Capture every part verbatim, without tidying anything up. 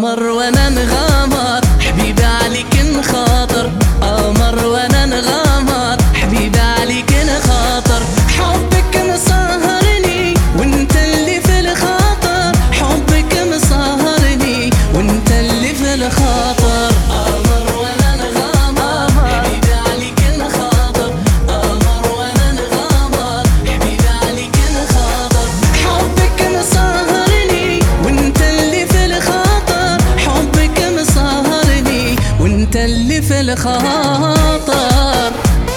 قمر وانا انغمر حبيبي عليك نخاطر، قمر وانا انغمر حبيبي عليك نخاطر، حبك مسهرني وانت اللي في الخاطر، حبك مسهرني وانت اللي في الخاطر. قمر وانا انغمر حبيبي عليك نخاطر، قمر وانا انغمر حبيبي عليك نخاطر، حبك مسهرني وانت اللي في الخاطر، حبك مسهرني وانت اللي في الخاطر.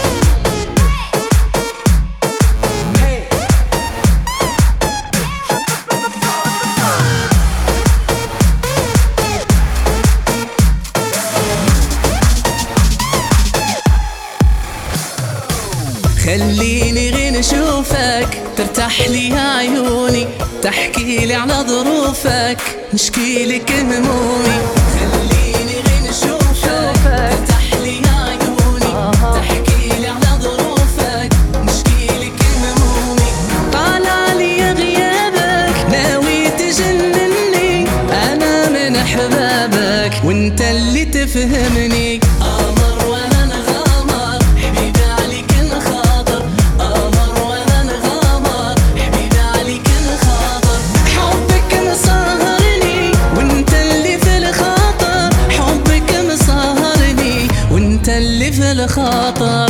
خليني غير اشوفك ترتاح لي عيوني، تحكي لي على ظروفك نشكي لك همومي، خليني غير اشوفك ترتاح لي عيوني، تحكي لي على ظروفك نشكي لك همومي، طالع لي غيابك ناوي تجنني، انا من احبابك وانت اللي تفهمني. قمر وانا انغمر حبيبي عليك نخاطر، قمر وانا انغمر حبيبي عليك نخاطر، حبك مسهرني وانت اللي في الخاطر، حبك مسهرني وانت اللي في الخاطر.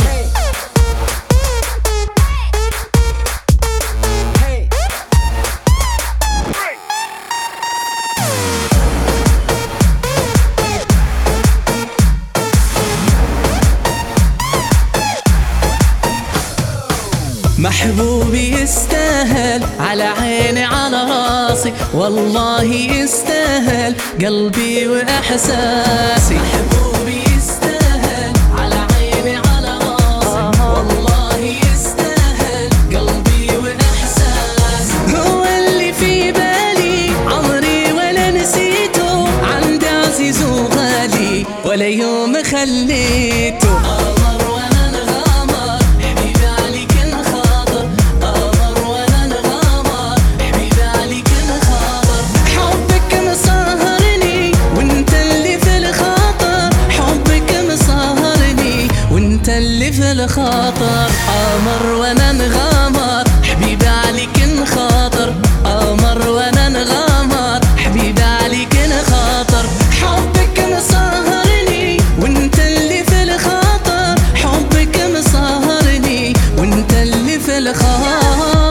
محبوبي يستاهل على عيني على راسي، والله يستاهل قلبي واحساسي، محبوبي يستاهل على عيني على راسي، والله يستاهل قلبي واحساسي، هو اللي في بالي عمري ولا نسيته، عندي عزيز وغالي ولا يوم خليته. اللي في الخاطر قمر وانا انغمر حبيبي عليك نخاطر، قمر وانا انغمر حبيبي عليك نخاطر، حبك مسهرني وانت اللي في الخاطر، حبك مسهرني وانت اللي في الخاطر.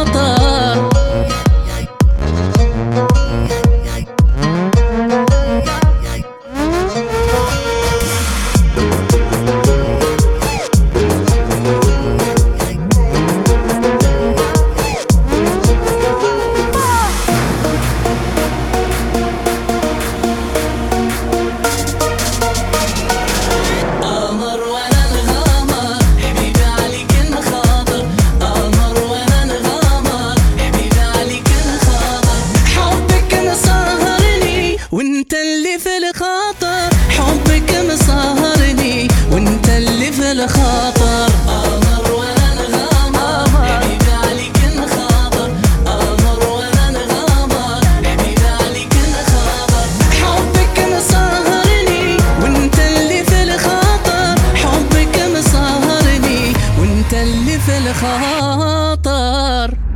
وانت اللي في الخاطر حبك مسهرني وانت اللي في الخاطر. قمر وانا انغمر حبيبي عليك نخاطر، قمر وانا انغمر حبيبي عليك نخاطر، حبك مسهرني وانت اللي في الخاطر، حبك مسهرني وانت اللي في الخاطر.